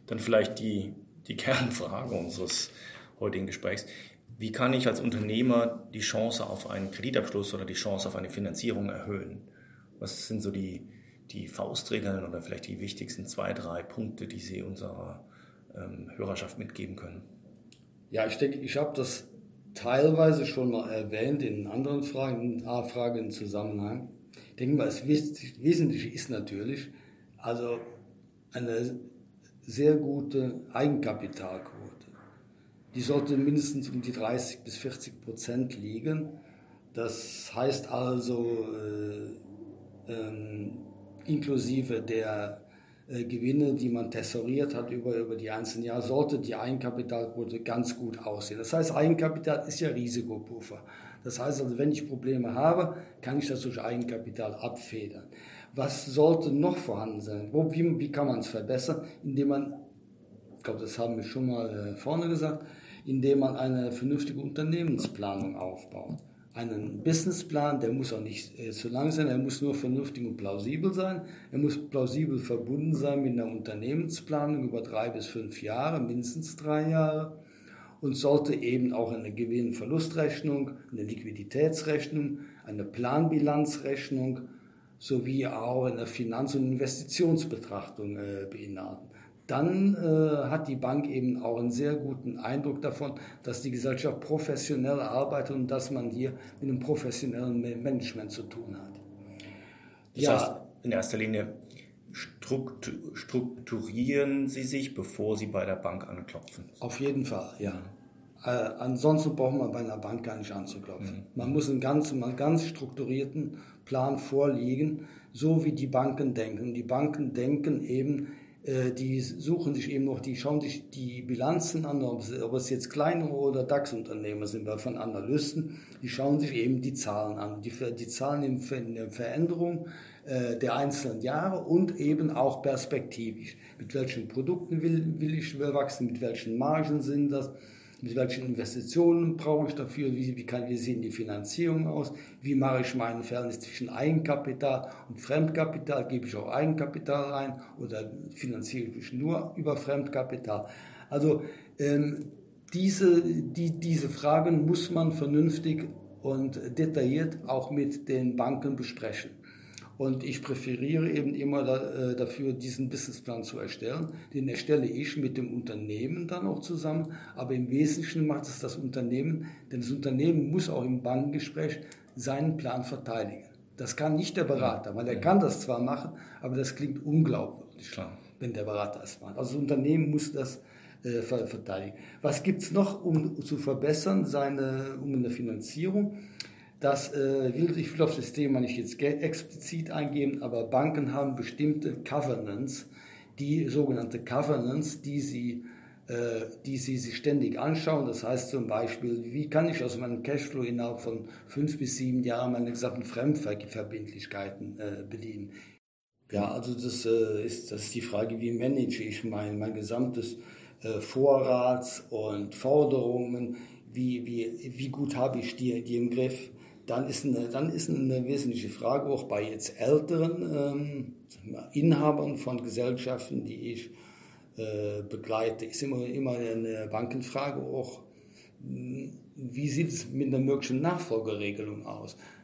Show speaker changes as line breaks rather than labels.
Dann vielleicht die Kernfrage unseres heutigen Gesprächs. Wie kann ich als Unternehmer die Chance auf einen Kreditabschluss oder die Chance auf eine Finanzierung erhöhen? Was sind so die Faustregeln oder vielleicht die wichtigsten 2, 3 Punkte, die Sie unserer Hörerschaft mitgeben können?
Ja, ich denke, ich habe das teilweise schon mal erwähnt in anderen Fragen im Zusammenhang. Ich denke mal, das Wesentliche ist natürlich also eine sehr gute Eigenkapitalquote. Die sollte mindestens um die 30-40% liegen. Das heißt also inklusive der Gewinne, die man tesouriert hat über die einzelnen Jahre, sollte die Eigenkapitalquote ganz gut aussehen. Das heißt, Eigenkapital ist ja Risikopuffer. Das heißt also, wenn ich Probleme habe, kann ich das durch Eigenkapital abfedern. Was sollte noch vorhanden sein? Wie kann man es verbessern? Indem man, ich glaube, das haben wir schon mal vorne gesagt, indem man eine vernünftige Unternehmensplanung aufbaut. Einen Businessplan, der muss auch nicht zu lang sein, er muss nur vernünftig und plausibel sein. Er muss plausibel verbunden sein mit einer Unternehmensplanung über 3 bis 5 Jahre, mindestens 3 Jahre. Und sollte eben auch eine Gewinn-Verlustrechnung, eine Liquiditätsrechnung, eine Planbilanzrechnung sowie auch eine Finanz- und Investitionsbetrachtung beinhalten. Dann hat die Bank eben auch einen sehr guten Eindruck davon, dass die Gesellschaft professionell arbeitet und dass man hier mit einem professionellen Management zu tun hat.
Das heißt, in erster Linie strukturieren Sie sich, bevor Sie bei der Bank anklopfen?
Auf jeden Fall, ja. Ansonsten braucht man bei einer Bank gar nicht anzuklopfen. Man muss einen ganz strukturierten Plan vorlegen, so wie die Banken denken. Die Banken denken eben, die schauen sich die Bilanzen an, ob es jetzt kleinere oder DAX-Unternehmer sind, weil von Analysten, die schauen sich eben die Zahlen an, die Zahlen in der Veränderung der einzelnen Jahre und eben auch perspektivisch. Mit welchen Produkten will ich wachsen, mit welchen Margen sind das, mit welchen Investitionen brauche ich dafür, wie sehen die Finanzierung aus, wie mache ich mein Verhältnis zwischen Eigenkapital und Fremdkapital, gebe ich auch Eigenkapital rein oder finanziere ich nur über Fremdkapital. Also diese Fragen muss man vernünftig und detailliert auch mit den Banken besprechen. Und ich präferiere eben immer dafür, diesen Businessplan zu erstellen. Den erstelle ich mit dem Unternehmen dann auch zusammen. Aber im Wesentlichen macht es das Unternehmen, denn das Unternehmen muss auch im Bankengespräch seinen Plan verteidigen. Das kann nicht der Berater, weil er kann das zwar machen, aber das klingt unglaubwürdig, wenn der Berater es macht. Also das Unternehmen muss das verteidigen. Was gibt es noch, um zu verbessern, um eine Finanzierung? Ich will auf das Thema nicht jetzt explizit eingehen, aber Banken haben bestimmte Covenants, die sogenannte Covenants, die sie sich ständig anschauen. Das heißt zum Beispiel, wie kann ich aus meinem Cashflow innerhalb von 5 bis 7 Jahren meine gesamten Fremdverbindlichkeiten bedienen. Ja, also das ist die Frage, wie manage ich mein gesamtes Vorrats- und Forderungen, wie gut habe ich die im Griff. Dann ist eine wesentliche Frage auch bei jetzt älteren Inhabern von Gesellschaften, die ich begleite, ist immer eine Bankenfrage auch, wie sieht es mit einer möglichen Nachfolgeregelung aus?